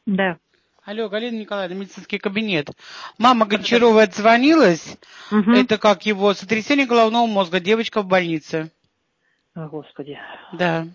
Да. Алло, Галина Николаевна, медицинский кабинет. Мама Гончарова отзвонилась. Угу. Это как его, сотрясение головного мозга, девочка в больнице. О, Господи. Да.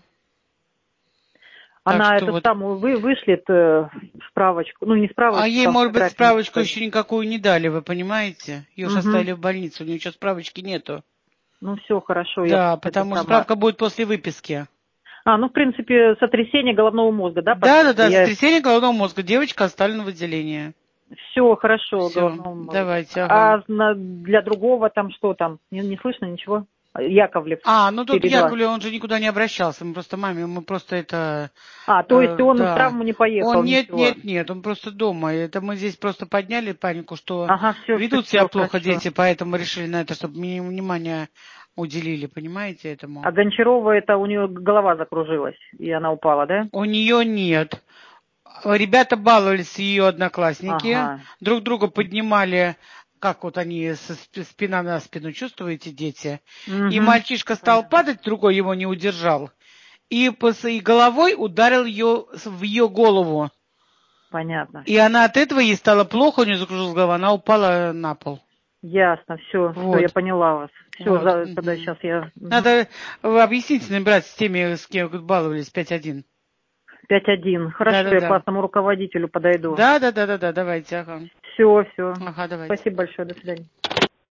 Она что эту вот. самую вышлет справочку, ну не справочку, А ей, там может быть, фотографию справочку написать. еще никакую не дали, вы понимаете? Ее же Угу. оставили в больнице, у нее еще справочки нету. Ну все, хорошо, я Да, это потому что сама. справка будет после выписки. Ну в принципе, сотрясение головного мозга, да, по Да, сути? сотрясение головного мозга. Девочка оставлена в отделении. Все, хорошо, Все, головного мозга. давайте, ага. Для другого там что там? Не слышно ничего? Яковлев. Ну тут 4-2. Яковлев, он же никуда не обращался. Мы просто это... То есть он в да. травму не поехал, Он ничего. нет, он просто дома. Это мы здесь просто подняли панику, что Ага, все, ведут себя плохо хорошо. дети, поэтому решили на это, чтобы внимание уделили, понимаете, этому. А Гончарова, это у нее голова закружилась, и она упала, да? У нее нет. Ребята баловались, ее одноклассники, Ага. друг друга поднимали, как вот они спина на спину, чувствуете, дети? И Угу. мальчишка стал падать, другой его не удержал, и головой ударил ее в ее голову. Понятно. И она от этого, ей стало плохо, у нее закружилась голова, она упала на пол. Ясно, все, я Вот. поняла вас. Все, Вот. тогда сейчас я... Надо объяснить, набирать с теми, с кем баловались, 5-1. 5-1. Хорошо, я к Да-да-да. классному руководителю подойду. Да, давайте, ага. Все. Ага, давайте. Спасибо большое, до свидания.